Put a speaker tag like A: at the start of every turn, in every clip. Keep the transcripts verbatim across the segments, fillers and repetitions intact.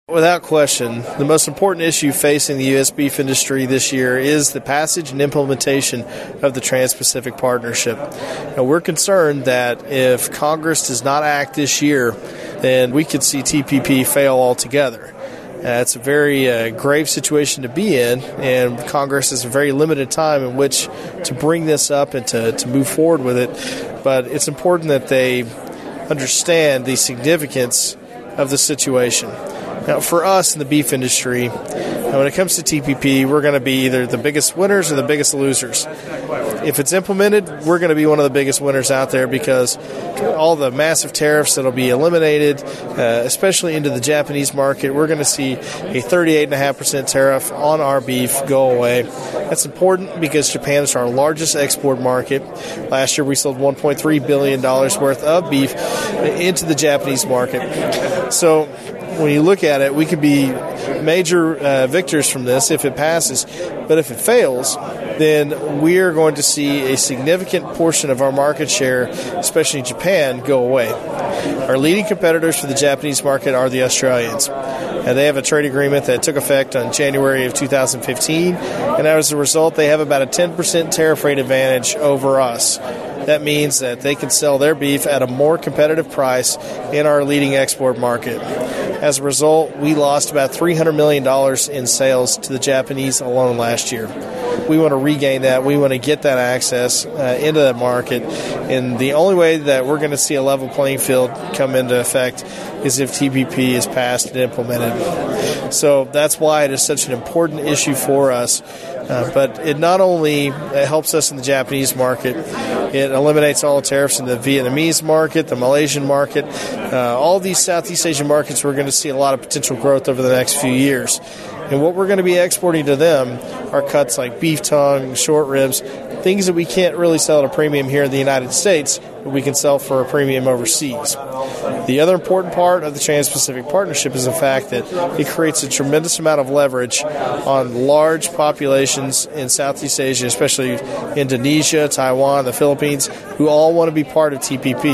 A: Without question, the most important issue facing the U S beef industry this year is the passage and implementation of the Trans-Pacific Partnership. Now, we're concerned that if Congress does not act this year, then we could see T P P fail altogether. Uh, it's a very uh, grave situation to be in, and Congress has a very limited time in which to bring this up and to, to move forward with it. But it's important that they understand the significance of the situation. Now, for us in the beef industry, when it comes to T P P, we're going to be either the biggest winners or the biggest losers. If it's implemented, we're going to be one of the biggest winners out there because all the massive tariffs that will be eliminated, uh, especially into the Japanese market, we're going to see a thirty-eight point five percent tariff on our beef go away. That's important because Japan is our largest export market. Last year, we sold one point three billion dollars worth of beef into the Japanese market. So when you look at it, we could be major uh, victors from this if it passes. But if it fails, then we're going to see a significant portion of our market share, especially in Japan, go away. Our leading competitors for the Japanese market are the Australians. And they have a trade agreement that took effect on January of two thousand fifteen. And as a result, they have about a ten percent tariff rate advantage over us. That means that they can sell their beef at a more competitive price in our leading export market. As a result, we lost about three hundred million dollars in sales to the Japanese alone last year. We want to regain that. We want to get that access uh, into that market. And the only way that we're going to see a level playing field come into effect is if T P P is passed and implemented. So that's why it is such an important issue for us. Uh, but it not only uh, helps us in the Japanese market, it eliminates all the tariffs in the Vietnamese market, the Malaysian market, uh, all these Southeast Asian markets. We're going to see a lot of potential growth over the next few years. And what we're going to be exporting to them are cuts like beef tongue, short ribs, things that we can't really sell at a premium here in the United States, but we can sell for a premium overseas. The other important part of the Trans-Pacific Partnership is the fact that it creates a tremendous amount of leverage on large populations in Southeast Asia, especially Indonesia, Taiwan, the Philippines, who all want to be part of T P P.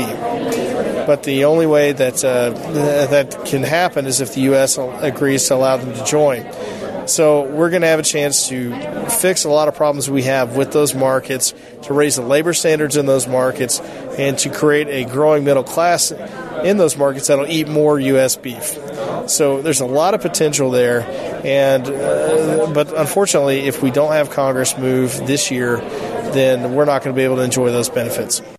A: But the only way that uh, that can happen is if the U S agrees to allow them to join. So we're going to have a chance to fix a lot of problems we have with those markets, to raise the labor standards in those markets, and to create a growing middle class in those markets that will eat more U S beef. So there's a lot of potential there, and uh, but unfortunately, if we don't have Congress move this year, then we're not going to be able to enjoy those benefits.